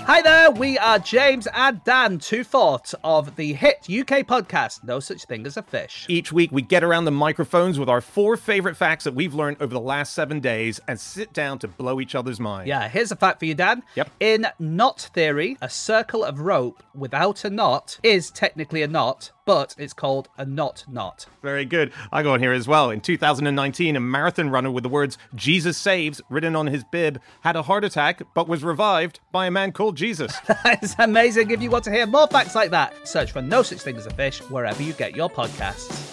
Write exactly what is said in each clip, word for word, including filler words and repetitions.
Hi there, we are James and Dan, two fourths of the hit U K podcast, No Such Thing as a Fish. Each week we get around the microphones with our four favourite facts that we've learned over the last seven days and sit down to blow each other's minds. Yeah, here's a fact for you, Dan. Yep. In knot theory, a circle of rope without a knot is technically a knot, but it's called a knot knot. Very good. I go on here as well. In two thousand nineteen, a marathon runner with the words Jesus Saves written on his bib had a heart attack but was revived by a man called Jesus. That is amazing. If you want to hear more facts like that, search for No Such Thing as a Fish wherever you get your podcasts.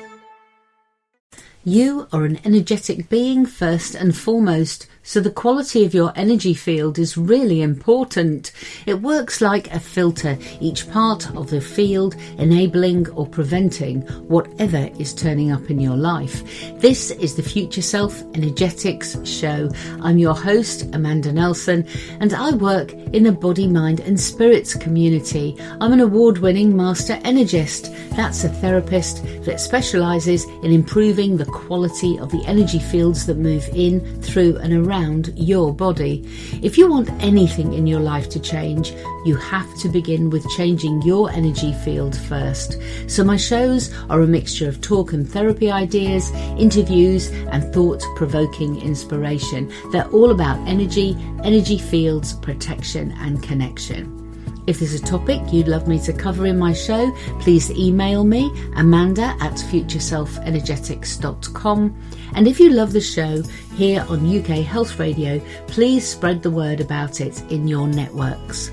You are an energetic being first and foremost, so the quality of your energy field is really important. It works like a filter, each part of the field enabling or preventing whatever is turning up in your life. This is the Future Self Energetics Show. I'm your host, Amanda Nelson, and I work in the body, mind and spirits community. I'm an award-winning master energist. That's a therapist that specialises in improving the quality of the energy fields that move in, through and around your body. If you want anything in your life to change, you have to begin with changing your energy field first. So my shows are a mixture of talk and therapy ideas, interviews and thought-provoking inspiration. They're all about energy, energy fields, protection and connection. If there's a topic you'd love me to cover in my show, please email me, Amanda at future self energetics dot com. And if you love the show here on U K Health Radio, please spread the word about it in your networks.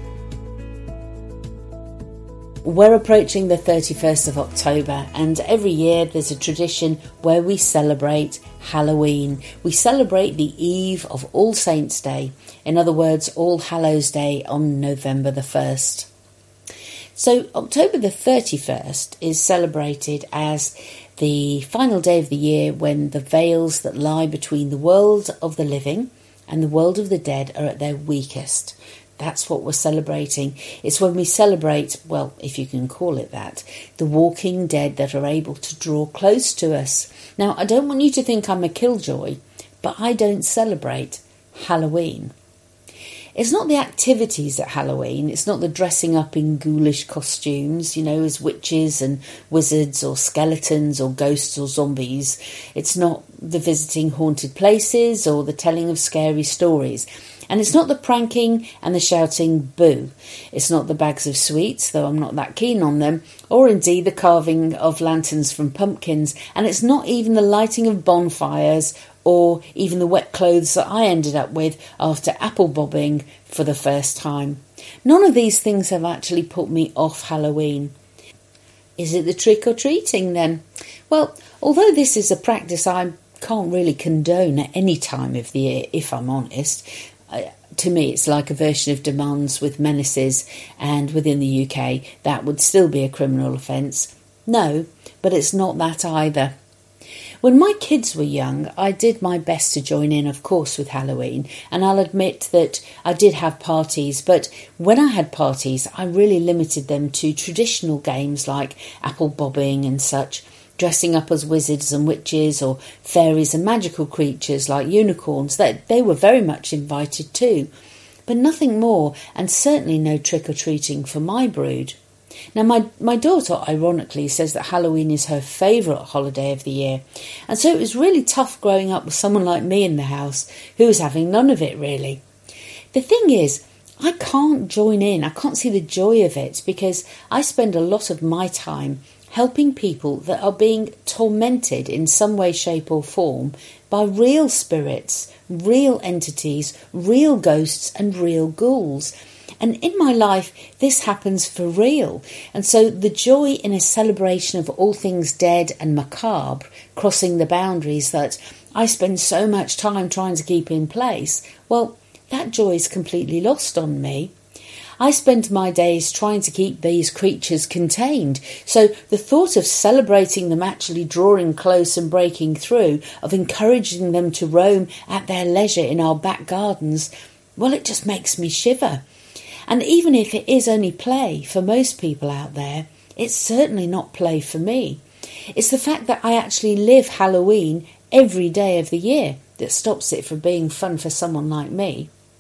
We're approaching the thirty-first of October, and every year there's a tradition where we celebrate Halloween. We celebrate the eve of All Saints' Day, in other words, All Hallows' Day on November the first. So October the thirty-first is celebrated as the final day of the year when the veils that lie between the world of the living and the world of the dead are at their weakest. That's what we're celebrating. It's when we celebrate, well, if you can call it that, the walking dead that are able to draw close to us. Now, I don't want you to think I'm a killjoy, but I don't celebrate Halloween. It's not the activities at Halloween. It's not the dressing up in ghoulish costumes, you know, as witches and wizards or skeletons or ghosts or zombies. It's not the visiting haunted places or the telling of scary stories. And it's not the pranking and the shouting boo. It's not the bags of sweets, though I'm not that keen on them, or indeed the carving of lanterns from pumpkins. And it's not even the lighting of bonfires or even the wet clothes that I ended up with after apple bobbing for the first time. None of these things have actually put me off Halloween. Is it the trick-or-treating then? Well, although this is a practice I can't really condone at any time of the year, if I'm honest, Uh, to me, it's like a version of demands with menaces, and within the U K, that would still be a criminal offence. No, but it's not that either. When my kids were young, I did my best to join in, of course, with Halloween, and I'll admit that I did have parties, but when I had parties, I really limited them to traditional games like apple bobbing and such, dressing up as wizards and witches or fairies and magical creatures like unicorns. That they were very much invited too, but nothing more, and certainly no trick-or-treating for my brood. Now my, my daughter ironically says that Halloween is her favourite holiday of the year, and so it was really tough growing up with someone like me in the house who was having none of it really. The thing is, I can't join in, I can't see the joy of it, because I spend a lot of my time helping people that are being tormented in some way, shape or form by real spirits, real entities, real ghosts and real ghouls. And in my life, this happens for real. And so the joy in a celebration of all things dead and macabre, crossing the boundaries that I spend so much time trying to keep in place, well, that joy is completely lost on me. I spend my days trying to keep these creatures contained, so the thought of celebrating them actually drawing close and breaking through, of encouraging them to roam at their leisure in our back gardens, well, it just makes me shiver. And even if it is only play for most people out there, it's certainly not play for me. It's the fact that I actually live Halloween every day of the year that stops it from being fun for someone like me.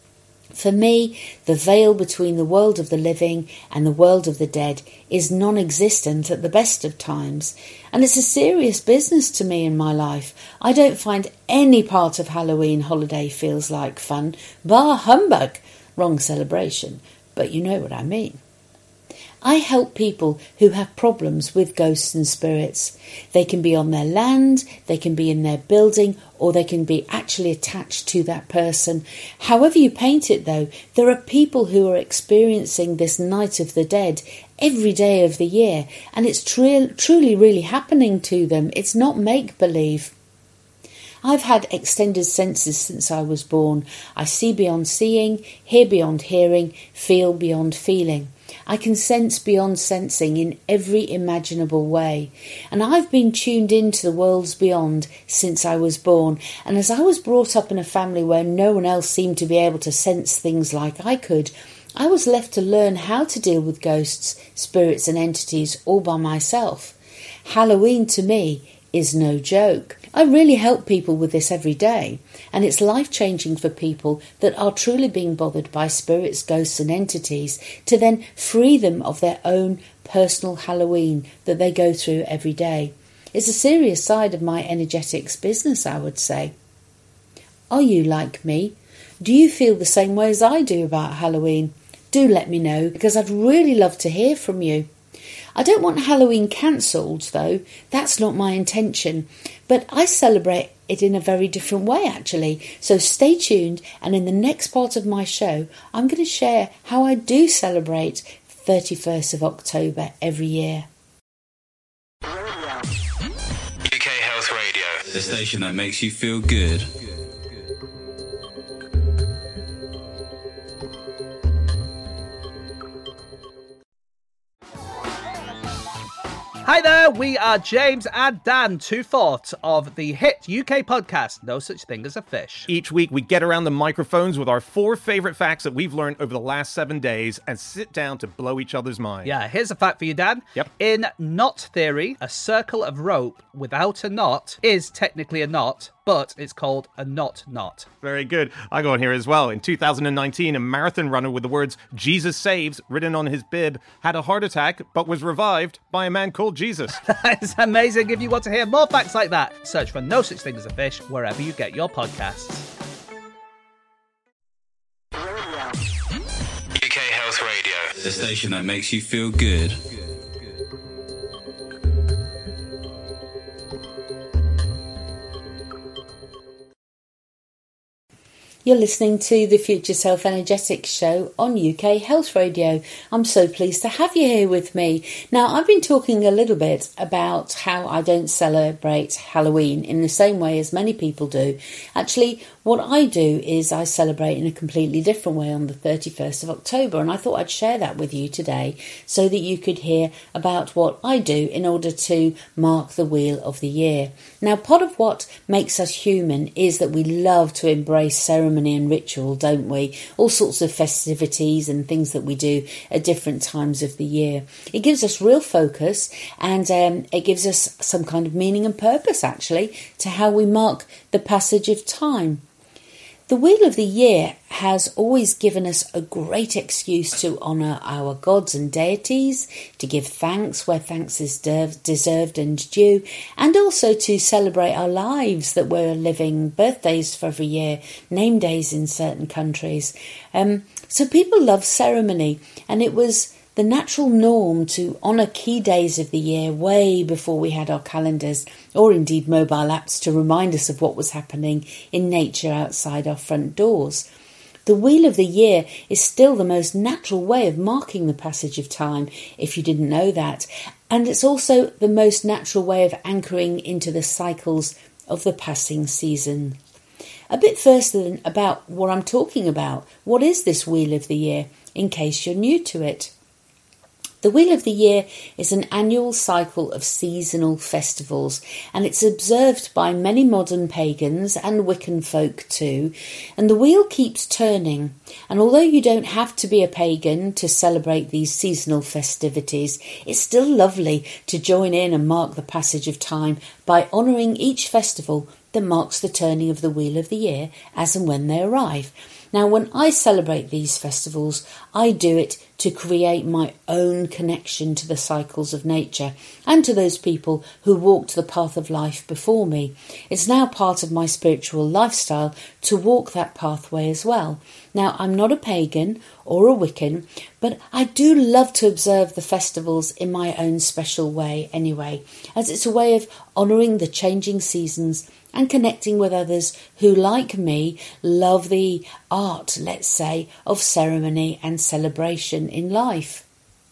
For me, the veil between the world of the living and the world of the dead is non-existent at the best of times, and it's a serious business to me in my life. I don't find any part of Halloween holiday feels like fun, bar humbug. Wrong celebration, but you know what I mean. I help people who have problems with ghosts and spirits. They can be on their land, they can be in their building, or they can be actually attached to that person. However you paint it though, there are people who are experiencing this Night of the Dead every day of the year, and it's tr- truly really happening to them. It's not make-believe. I've had extended senses since I was born. I see beyond seeing, hear beyond hearing, feel beyond feeling. I can sense beyond sensing in every imaginable way. And I've been tuned into the worlds beyond since I was born. And as I was brought up in a family where no one else seemed to be able to sense things like I could, I was left to learn how to deal with ghosts, spirits and entities all by myself. Halloween to me is no joke. I really help people with this every day, and it's life-changing for people that are truly being bothered by spirits, ghosts and entities to then free them of their own personal Halloween that they go through every day. It's a serious side of my energetics business, I would say. Are you like me? Do you feel the same way as I do about Halloween? Do let me know, because I'd really love to hear from you. I don't want Halloween cancelled, though. That's not my intention. But I celebrate it in a very different way, actually. So stay tuned, and in the next part of my show, I'm going to share how I do celebrate thirty-first of October every year. U K Health Radio, the station that makes you feel good. Hi there, we are James and Dan, two fourths of the hit U K podcast, No Such Thing as a Fish. Each week, we get around the microphones with our four favorite facts that we've learned over the last seven days and sit down to blow each other's mind. Yeah, here's a fact for you, Dan. Yep. In knot theory, a circle of rope without a knot is technically a knot, but it's called a knot knot. Very good. I go on here as well. In two thousand nineteen, a marathon runner with the words Jesus Saves written on his bib had a heart attack but was revived by a man called Jesus. That's amazing. If you want to hear more facts like that, search for No Such Thing as a Fish wherever you get your podcasts. U K Health Radio, the station that makes you feel good. You're listening to the Future Self Energetics show on U K Health Radio. I'm so pleased to have you here with me. Now, I've been talking a little bit about how I don't celebrate Halloween in the same way as many people do. Actually, what I do is I celebrate in a completely different way on the thirty-first of October, and I thought I'd share that with you today so that you could hear about what I do in order to mark the wheel of the year. Now, part of what makes us human is that we love to embrace ceremony and ritual, don't we? All sorts of festivities and things that we do at different times of the year. It gives us real focus, and um, it gives us some kind of meaning and purpose, actually, to how we mark the passage of time. The Wheel of the Year has always given us a great excuse to honour our gods and deities, to give thanks where thanks is deserved and due, and also to celebrate our lives that we're living, birthdays for every year, name days in certain countries. Um, so people love ceremony, and it was the natural norm to honour key days of the year way before we had our calendars or indeed mobile apps to remind us of what was happening in nature outside our front doors. The Wheel of the Year is still the most natural way of marking the passage of time, if you didn't know that, and it's also the most natural way of anchoring into the cycles of the passing season. A bit first then about what I'm talking about. What is this Wheel of the Year, in case you're new to it? The Wheel of the Year is an annual cycle of seasonal festivals, and it's observed by many modern pagans and Wiccan folk too, and the wheel keeps turning. And although you don't have to be a pagan to celebrate these seasonal festivities, it's still lovely to join in and mark the passage of time by honouring each festival that marks the turning of the Wheel of the Year as and when they arrive. Now, when I celebrate these festivals, I do it to create my own connection to the cycles of nature and to those people who walked the path of life before me. It's now part of my spiritual lifestyle to walk that pathway as well. Now, I'm not a pagan or a Wiccan, but I do love to observe the festivals in my own special way anyway, as it's a way of honouring the changing seasons and connecting with others who, like me, love the art, let's say, of ceremony and celebration in life.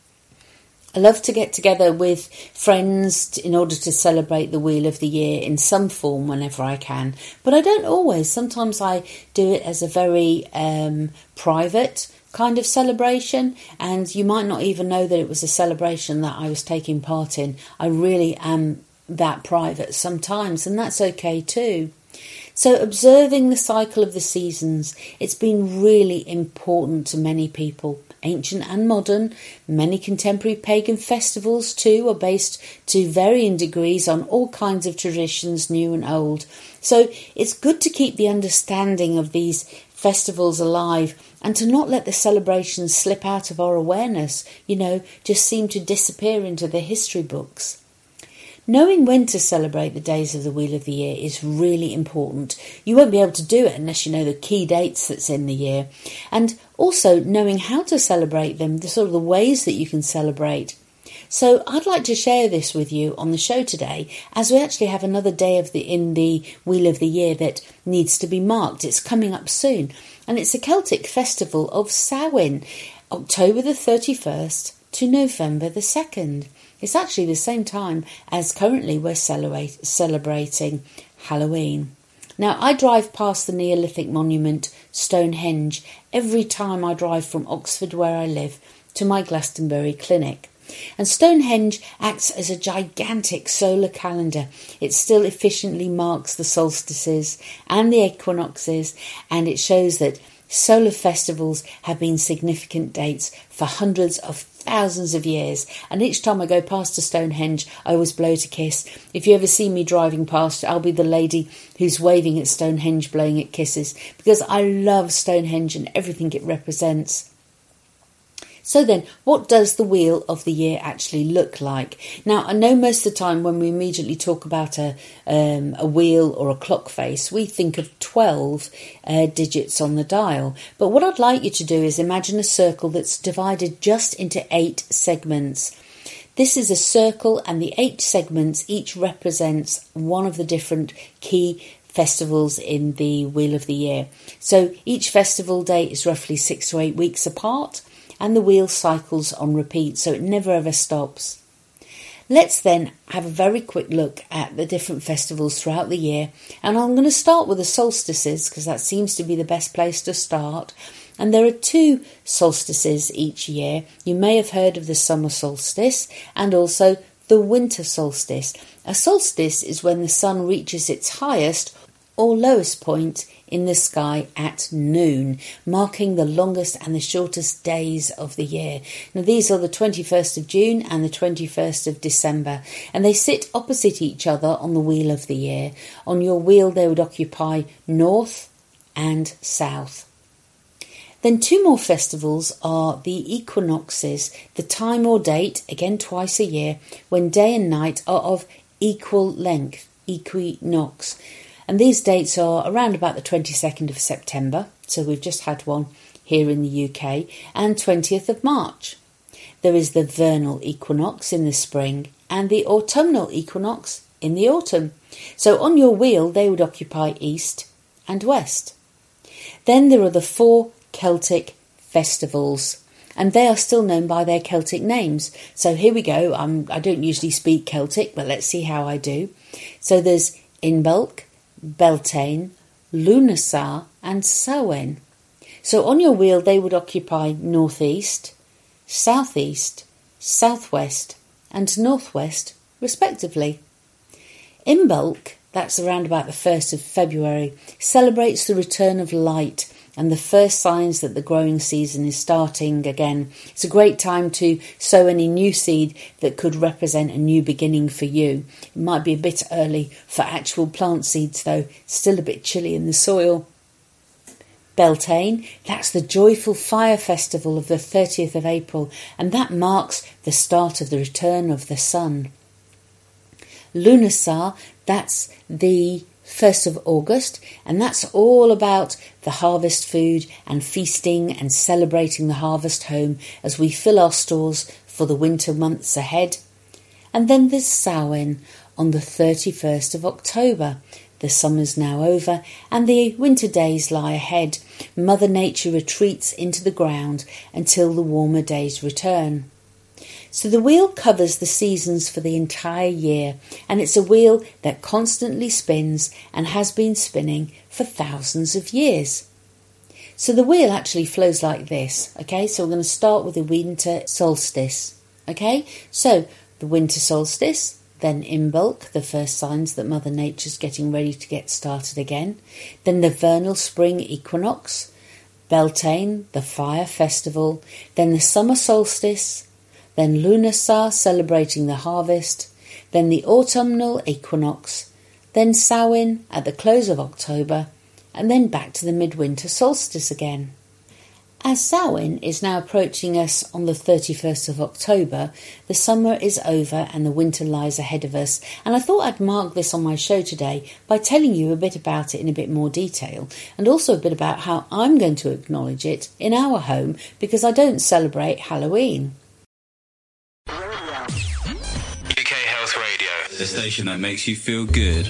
I love to get together with friends in order to celebrate the Wheel of the Year in some form whenever I can, but I don't always. Sometimes I do it as a very um, private kind of celebration, and you might not even know that it was a celebration that I was taking part in. I really am that private sometimes, and that's okay too. So observing the cycle of the seasons, it's been really important to many people, ancient and modern. Many contemporary pagan festivals too are based to varying degrees on all kinds of traditions, new and old. So it's good to keep the understanding of these festivals alive and to not let the celebrations slip out of our awareness, you know, just seem to disappear into the history books. Knowing when to celebrate the days of the Wheel of the Year is really important. You won't be able to do it unless you know the key dates that's in the year. And also knowing how to celebrate them, the sort of the ways that you can celebrate. So I'd like to share this with you on the show today, as we actually have another day of the in the Wheel of the Year that needs to be marked. It's coming up soon. And it's a Celtic festival of Samhain, October the thirty-first to November the second. It's actually the same time as currently we're celebrate, celebrating Halloween. Now, I drive past the Neolithic monument Stonehenge every time I drive from Oxford, where I live, to my Glastonbury clinic. And Stonehenge acts as a gigantic solar calendar. It still efficiently marks the solstices and the equinoxes, and it shows that solar festivals have been significant dates for hundreds of thousands of years, and each time I go past a Stonehenge I always blow it a kiss. If you ever see me driving past, I'll be the lady who's waving at Stonehenge, blowing it kisses, because I love Stonehenge and everything it represents. So then, what does the Wheel of the Year actually look like? Now, I know most of the time when we immediately talk about a um, a wheel or a clock face, we think of twelve uh, digits on the dial. But what I'd like you to do is imagine a circle that's divided just into eight segments. This is a circle, and the eight segments each represents one of the different key festivals in the Wheel of the Year. So each festival date is roughly six to eight weeks apart, and the wheel cycles on repeat, so it never ever stops. Let's then have a very quick look at the different festivals throughout the year, and I'm going to start with the solstices because that seems to be the best place to start. And there are two solstices each year. You may have heard of the summer solstice and also the winter solstice. A solstice is when the sun reaches its highest or lowest point in the sky at noon, marking the longest and the shortest days of the year. Now, these are the twenty-first of June and the twenty-first of December, and they sit opposite each other on the Wheel of the Year. On your wheel, they would occupy north and south. Then two more festivals are the equinoxes, the time or date, again twice a year, when day and night are of equal length, equinox. And these dates are around about the twenty-second of September, so we've just had one here in the U K, and twentieth of March. There is the vernal equinox in the spring and the autumnal equinox in the autumn. So on your wheel, they would occupy east and west. Then there are the four Celtic festivals, and they are still known by their Celtic names. So here we go. I'm, I don't usually speak Celtic, but let's see how I do. So there's Imbolc, Beltane, Lughnasadh and Samhain. So on your wheel they would occupy northeast, southeast, southwest and northwest respectively. Imbolc, that's around about the first of February, celebrates the return of light and the first signs that the growing season is starting again. It's a great time to sow any new seed that could represent a new beginning for you. It might be a bit early for actual plant seeds though, still a bit chilly in the soil. Beltane, that's the joyful fire festival of the thirtieth of April, and that marks the start of the return of the sun. Lughnasadh, that's the first of August, and that's all about the harvest food and feasting and celebrating the harvest home as we fill our stores for the winter months ahead. And then there's Samhain on the thirty-first of October. The summer's now over and the winter days lie ahead. Mother Nature retreats into the ground until the warmer days return. So the wheel covers the seasons for the entire year, and it's a wheel that constantly spins and has been spinning for thousands of years. So the wheel actually flows like this, okay? So we're going to start with the winter solstice, okay? So the winter solstice, then Imbolc, the first signs that Mother Nature's getting ready to get started again. Then the vernal spring equinox, Beltane, the fire festival, then the summer solstice, then Lughnasadh celebrating the harvest, then the autumnal equinox, then Samhain at the close of October, and then back to the midwinter solstice again. As Samhain is now approaching us on the thirty-first of October, the summer is over and the winter lies ahead of us, and I thought I'd mark this on my show today by telling you a bit about it in a bit more detail, and also a bit about how I'm going to acknowledge it in our home, because I don't celebrate Halloween. U K Health Radio, the station that makes you feel good.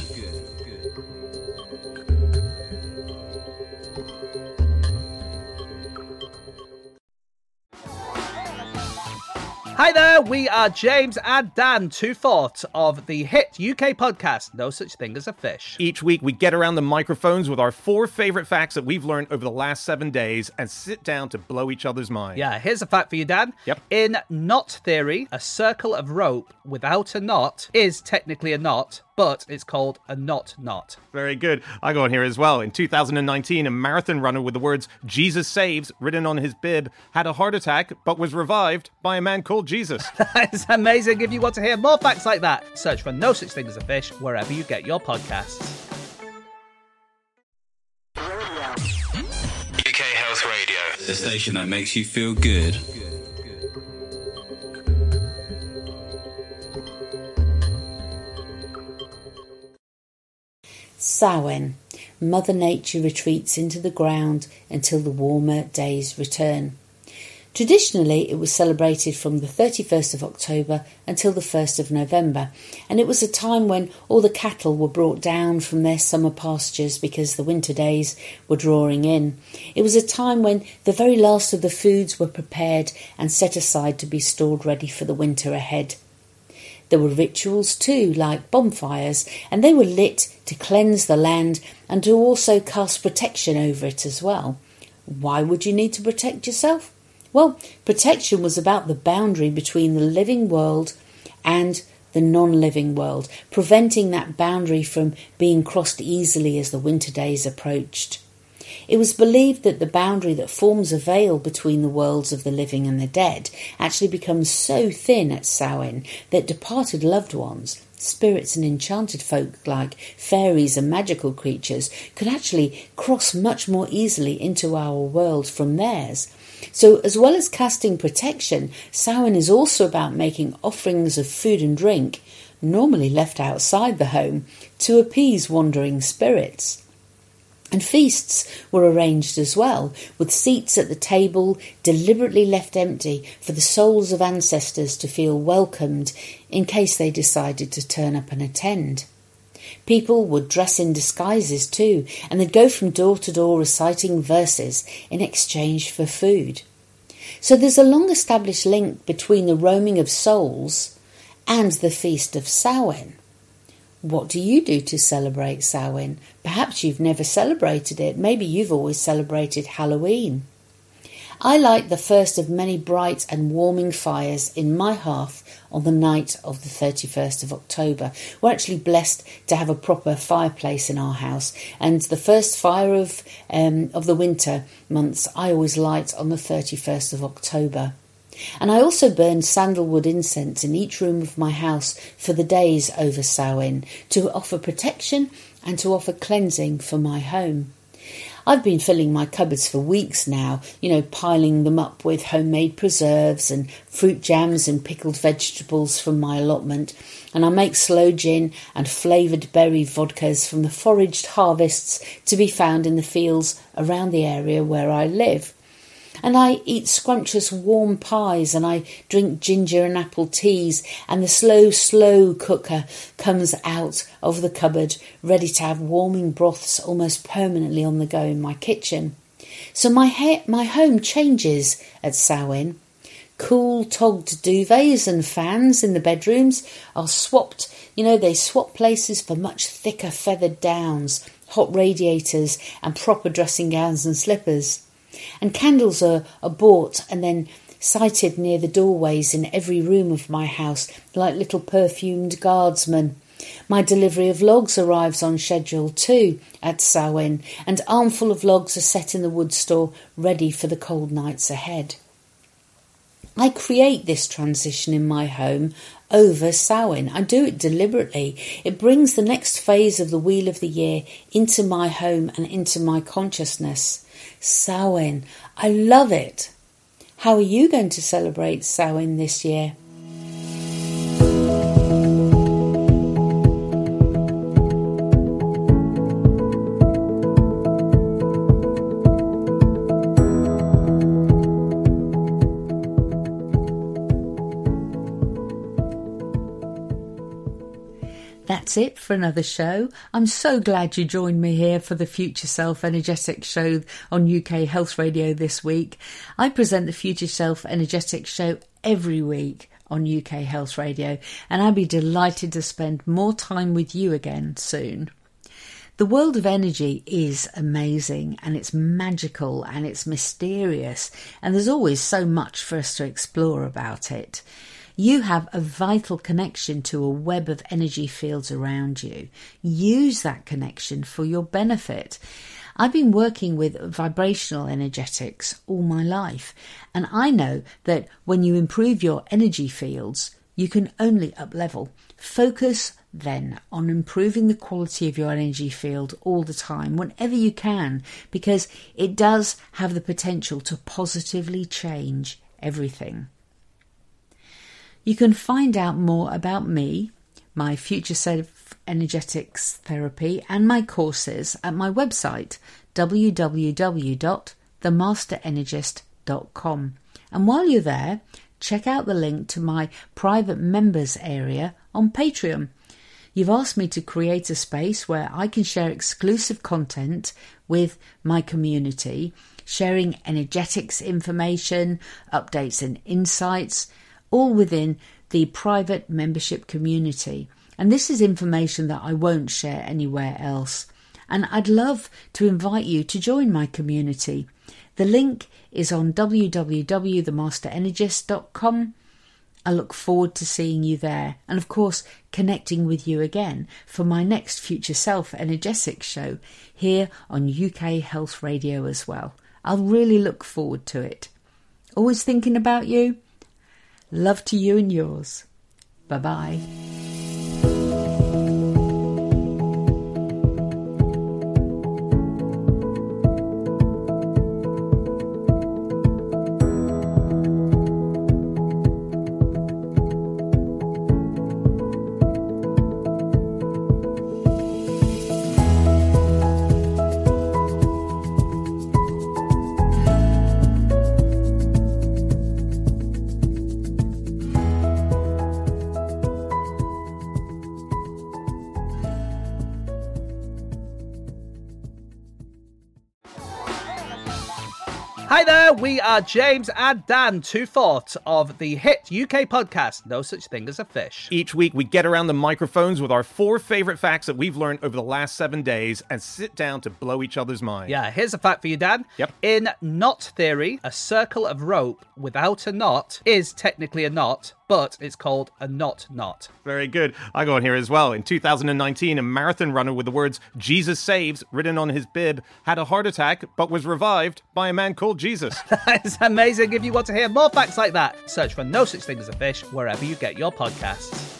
Hi there, we are James and Dan, two fourths of the hit U K podcast, No Such Thing as a Fish. Each week, we get around the microphones with our four favorite facts that we've learned over the last seven days and sit down to blow each other's minds. Yeah, here's a fact for you, Dan. Yep. In knot theory, a circle of rope without a knot is technically a knot, but it's called a knot knot. Very good. I go on here as well. In two thousand nineteen, a marathon runner with the words Jesus Saves written on his bib had a heart attack but was revived by a man called Jesus. That is amazing. If you want to hear more facts like that, search for No Such Thing as a Fish wherever you get your podcasts. U K Health Radio, the station that makes you feel good. Samhain. Mother Nature retreats into the ground until the warmer days return. Traditionally, it was celebrated from the thirty-first of October until the first of November, and it was a time when all the cattle were brought down from their summer pastures because the winter days were drawing in. It was a time when the very last of the foods were prepared and set aside to be stored ready for the winter ahead. There were rituals too, like bonfires, and they were lit to cleanse the land and to also cast protection over it as well. Why would you need to protect yourself? Well, protection was about the boundary between the living world and the non-living world, preventing that boundary from being crossed easily as the winter days approached. It was believed that the boundary that forms a veil between the worlds of the living and the dead actually becomes so thin at Samhain that departed loved ones, spirits and enchanted folk like fairies and magical creatures, could actually cross much more easily into our world from theirs. So as well as casting protection, Samhain is also about making offerings of food and drink, normally left outside the home, to appease wandering spirits. And feasts were arranged as well, with seats at the table deliberately left empty for the souls of ancestors to feel welcomed in case they decided to turn up and attend. People would dress in disguises too, and they'd go from door to door reciting verses in exchange for food. So there's a long-established link between the roaming of souls and the feast of Samhain. What do you do to celebrate Samhain? Perhaps you've never celebrated it. Maybe you've always celebrated Halloween. I light the first of many bright and warming fires in my hearth on the night of the thirty-first of October. We're actually blessed to have a proper fireplace in our house, and the first fire of um, of the winter months I always light on the thirty-first of October. And I also burn sandalwood incense in each room of my house for the days over Samhain to offer protection and to offer cleansing for my home. I've been filling my cupboards for weeks now, you know, piling them up with homemade preserves and fruit jams and pickled vegetables from my allotment. And I make sloe gin and flavoured berry vodkas from the foraged harvests to be found in the fields around the area where I live. And I eat scrumptious warm pies, and I drink ginger and apple teas, and the slow, slow cooker comes out of the cupboard, ready to have warming broths almost permanently on the go in my kitchen. So my ha- my home changes at Samhain. Cool togged duvets and fans in the bedrooms are swapped, you know, they swap places for much thicker feathered downs, hot radiators and proper dressing gowns and slippers. And candles are, are bought and then sited near the doorways in every room of my house like little perfumed guardsmen. My delivery of logs arrives on schedule too at Samhain, and armful of logs are set in the wood store ready for the cold nights ahead. I create this transition in my home over Samhain. I do it deliberately. It brings the next phase of the Wheel of the Year into my home and into my consciousness. Samhain. I love it. How are you going to celebrate Samhain this year? That's it for another show. I'm so glad you joined me here for the Future Self Energetic Show on U K Health Radio this week. I present the Future Self Energetic Show every week on U K Health Radio, and I'll be delighted to spend more time with you again soon. The world of energy is amazing, and it's magical and it's mysterious, and there's always so much for us to explore about it. You have a vital connection to a web of energy fields around you. Use that connection for your benefit. I've been working with vibrational energetics all my life, and I know that when you improve your energy fields, you can only up-level. Focus then on improving the quality of your energy field all the time, whenever you can, because it does have the potential to positively change everything. You can find out more about me, my Future Self Energetics Therapy and my courses at my website w w w dot the master energist dot com. And while you're there, check out the link to my private members area on Patreon. You've asked me to create a space where I can share exclusive content with my community, sharing energetics information, updates and insights, all within the private membership community. And this is information that I won't share anywhere else. And I'd love to invite you to join my community. The link is on w w w dot the master energist dot com. I look forward to seeing you there, and of course connecting with you again for my next Future Self Energetics show here on U K Health Radio as well. I'll really look forward to it. Always thinking about you. Love to you and yours. Bye-bye. Hi there, we are James and Dan, two-fourths of the hit U K podcast, No Such Thing as a Fish. Each week, we get around the microphones with our four favorite facts that we've learned over the last seven days and sit down to blow each other's minds. Yeah, here's a fact for you, Dan. Yep. In knot theory, a circle of rope without a knot is technically a knot, but it's called a knot knot. Very good. I go on here as well. In two thousand nineteen, a marathon runner with the words Jesus Saves written on his bib had a heart attack but was revived by a man called Jesus. That is amazing. If you want to hear more facts like that, search for No Such Thing as a Fish wherever you get your podcasts.